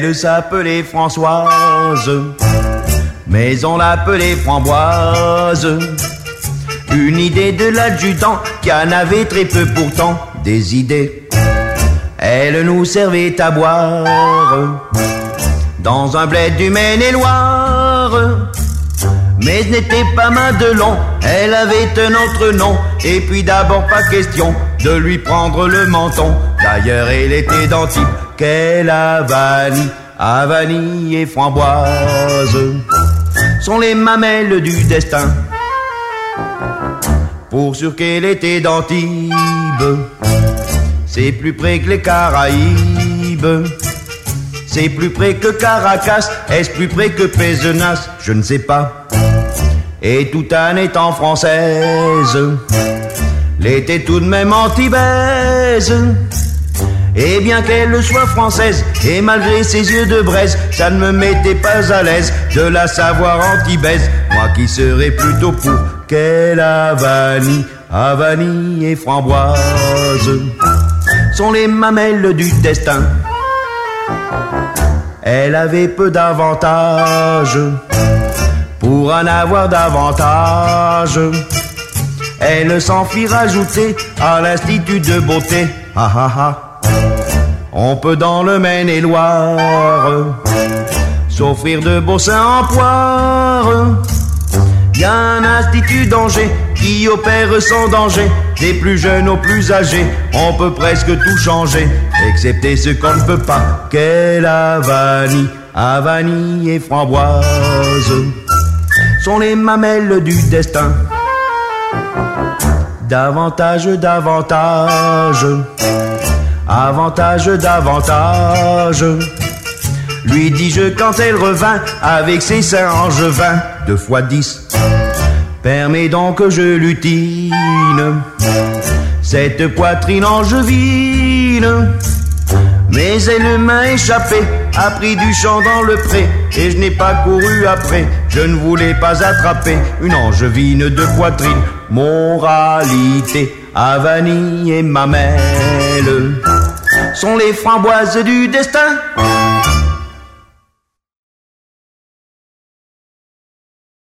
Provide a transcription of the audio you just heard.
Elle s'appelait Françoise, mais on l'appelait Framboise. Une idée de l'adjudant qui en avait très peu pourtant des idées. Elle nous servait à boire dans un bled du Maine-et-Loire. Mais ce n'était pas Madelon, elle avait un autre nom. Et puis d'abord pas question de lui prendre le menton. D'ailleurs elle était d'Antibes, qu'elle a vanille, à vanille et framboise sont les mamelles du destin. Pour sûr qu'elle était d'Antibes, c'est plus près que les Caraïbes. C'est plus près que Caracas, est-ce plus près que Pézenas? Je ne sais pas. Et tout en étant française, l'était tout de même antibaise. Et bien qu'elle soit française, et malgré ses yeux de braise, ça ne me mettait pas à l'aise de la savoir antibaise. Moi qui serais plutôt pour qu'elle a vanille et framboise sont les mamelles du destin. Elle avait peu d'avantages pour en avoir davantage. Elle s'en fit rajouter à l'institut de beauté. Ha ha ha. On peut dans le Maine-et-Loire s'offrir de beaux seins en poire. Y a un institut d'Angers qui opère sans danger, des plus jeunes aux plus âgés. On peut presque tout changer, excepté ce qu'on ne peut pas. Qu'elle a vanille et framboise sont les mamelles du destin. Davantage, avantage, lui dis-je quand elle revint avec ses seins angevins. 2 fois 10 permet donc que je lutine cette poitrine angevine. Mais elle m'a échappé, a pris du champ dans le pré, et je n'ai pas couru après. Je ne voulais pas attraper une angevine de poitrine. Moralité, à vanille et mamelle sont les framboises du destin.